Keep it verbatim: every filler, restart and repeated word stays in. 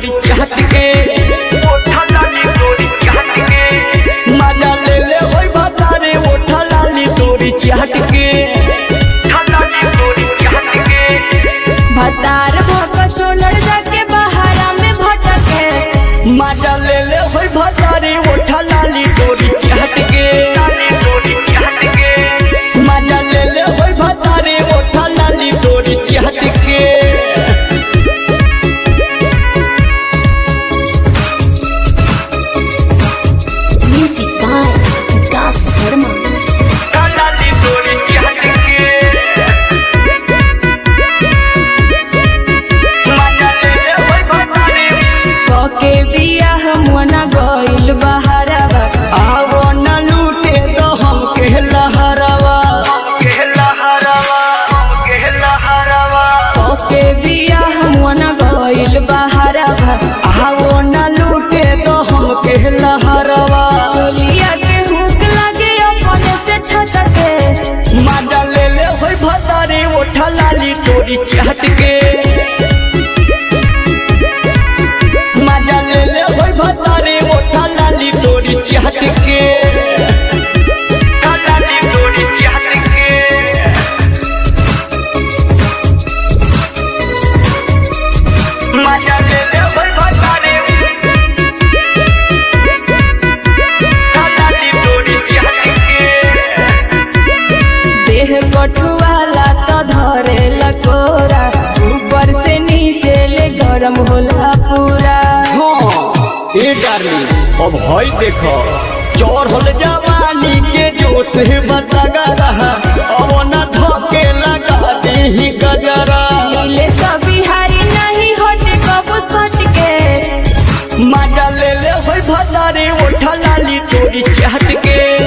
तोरी चाट के ओठा लाली तोरी चाट के मजा ले ले होई भतारे ओठा लाली तोरी चाट के लाली तोरी चाट के भतार भोका छोड़ जाके बहारा में भटके मजा ले ले होई भतारे ओठा लाली तोरी चाट के लाली तोरी चाट के मजा ले ले होई भतारे ओठा लाली तोरी चाट के गइल बहारवा आवो न लूटे तो हम कहला हरावा कहला हरावा कहला हरावा ओके बियाह मन गइल बहारवा आवो न लूटे तो हम कहला हरावा चोलिया के हुक लगे अपने से छटके मजा ले ले होई भतारे ओठा लाली तोरी चाट के मजा ले ले होई भतारे ओठा लाली तोरी चाट के लाली तोरी चाट के मजा ले ले होई भतारे लाली तोरी चाट के देह कठुआला तो धरे लकोरा ऊपर से नीचे ले गरम होला पूरा ए डार्लिंग अब हई देखो चढ़ल जवानी के जोश बतागा रहा अब न धोके लगा दी गजरा मिले सब बिहारी नहीं हटे कबू सच के मजा ले ले होई भतारे ओठा लाली तोरी चाट के